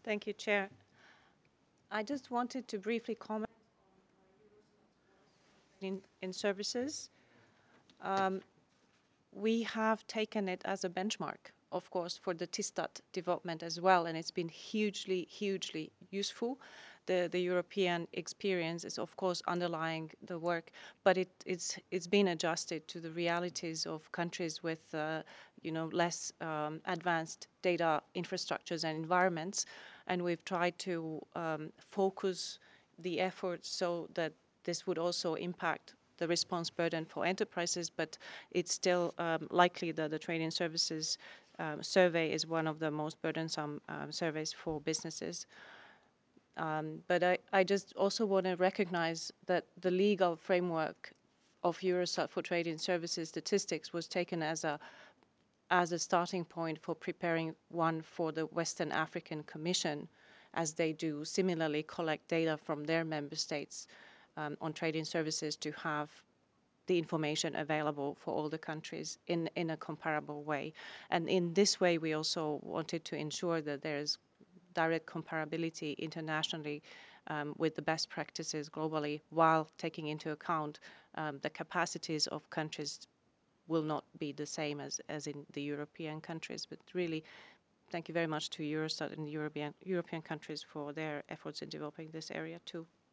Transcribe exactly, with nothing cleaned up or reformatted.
Thank you, Chair. I just wanted to briefly comment in, in services. Um, we have taken it as a benchmark, of course, for the TISTAT development as well, and it's been hugely, hugely useful. The, the European experience is, of course, underlying the work, but it, it's, it's been adjusted to the realities of countries with, uh, you know, less um, advanced data infrastructures and environments, and we've tried to um, focus the efforts so that this would also impact the response burden for enterprises, but it's still um, likely that the trade and services um, survey is one of the most burdensome um, surveys for businesses. Um, but I, I just also want to recognize that the legal framework of Eurostat for trade and services statistics was taken as a as a starting point for preparing one for the Western African Commission, as they do similarly collect data from their member states um, on trade and services to have the information available for all the countries in, in a comparable way. And in this way, we also wanted to ensure that there is direct comparability internationally um, with the best practices globally, while taking into account um, the capacities of countries will not be the same as, as in the European countries. But really, thank you very much to Eurostat and the European, European countries for their efforts in developing this area too.